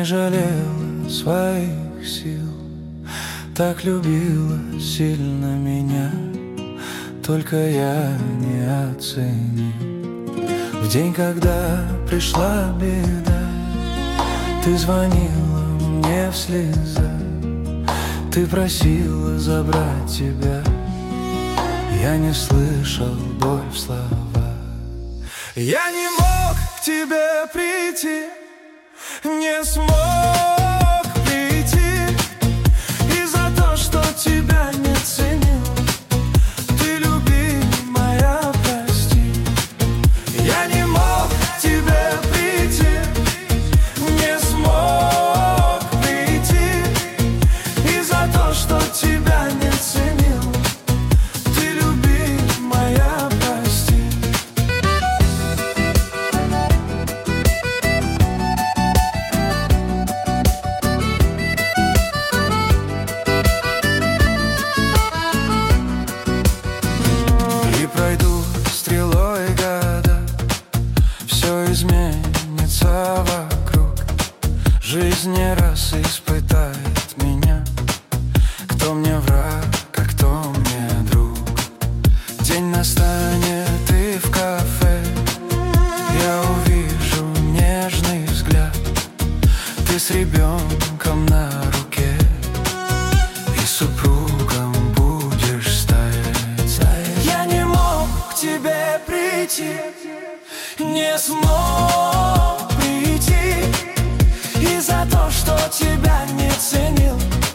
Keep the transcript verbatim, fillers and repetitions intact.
жалела своих сил, так любила сильно меня, только я не оценил. В день, когда пришла беда, ты звонила мне в слезах, ты просила забрать тебя. Я не слышал боль в словах. Я не мог к тебе прийти, не смог прийти, и за то, что тебя не ценил. Ты, любимая, прости. Я не мог к тебе прийти, не смог прийти, и за то, что тебя не ценил. Ты, любимая, прости. И пройду стрелой года, все изменится вокруг. Жизнь не раз испытает меня, кто мне враг, а кто мне друг. День настанет, и в кафе я увижу нежный взгляд. Ты с ребенком на руке, и супругом будешь стоять. Я не мог к тебе прийти, не смог прийти, и за то, что тебя не ценил.